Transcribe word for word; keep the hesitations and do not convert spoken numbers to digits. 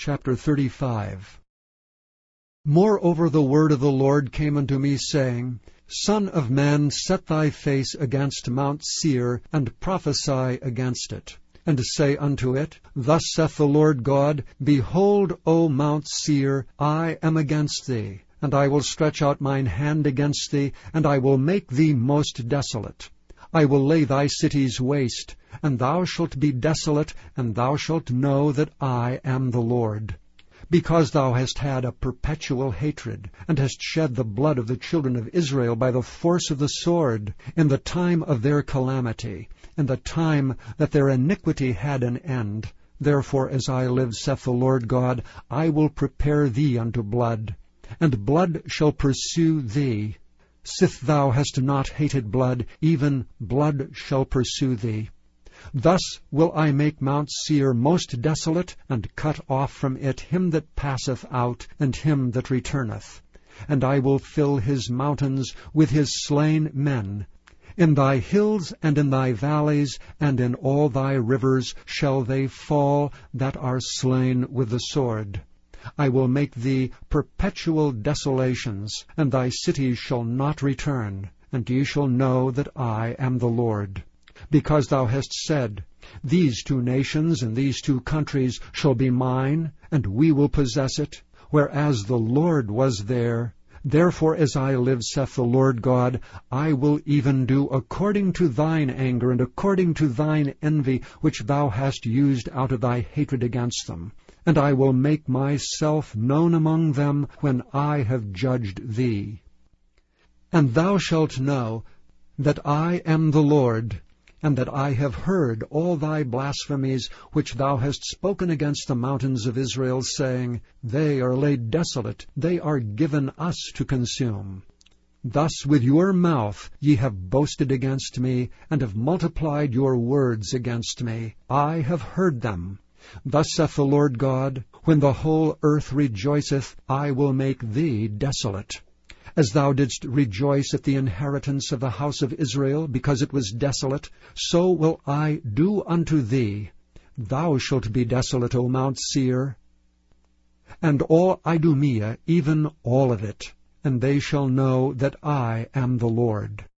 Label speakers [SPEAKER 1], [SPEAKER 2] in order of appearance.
[SPEAKER 1] chapter thirty-five. Moreover the word of the Lord came unto me, saying, Son of man, set thy face against Mount Seir, and prophesy against it, and say unto it, Thus saith the Lord God, Behold, O Mount Seir, I am against thee, and I will stretch out mine hand against thee, and I will make thee most desolate. I will lay thy cities waste, and thou shalt be desolate, and thou shalt know that I am the Lord. Because thou hast had a perpetual hatred, and hast shed the blood of the children of Israel by the force of the sword, in the time of their calamity, in the time that their iniquity had an end. Therefore, as I live, saith the Lord God, I will prepare thee unto blood, and blood shall pursue thee. Sith thou hast not hated blood, even blood shall pursue thee. Thus will I make Mount Seir most desolate, and cut off from it him that passeth out, and him that returneth. And I will fill his mountains with his slain men. In thy hills and in thy valleys, and in all thy rivers shall they fall that are slain with the sword. I will make thee perpetual desolations, and thy cities shall not return, and ye shall know that I am the Lord. Because thou hast said, These two nations and these two countries shall be mine, and we will possess it, whereas the Lord was there. Therefore, as I live, saith the Lord God, I will even do according to thine anger, and according to thine envy, which thou hast used out of thy hatred against them. And I will make myself known among them when I have judged thee. And thou shalt know that I am the Lord, and that I have heard all thy blasphemies which thou hast spoken against the mountains of Israel, saying, They are laid desolate, they are given us to consume. Thus with your mouth ye have boasted against me, and have multiplied your words against me. I have heard them. Thus saith the Lord God, When the whole earth rejoiceth, I will make thee desolate. As thou didst rejoice at the inheritance of the house of Israel, because it was desolate, so will I do unto thee. Thou shalt be desolate, O Mount Seir, and all Idumea, even all of it, and they shall know that I am the Lord.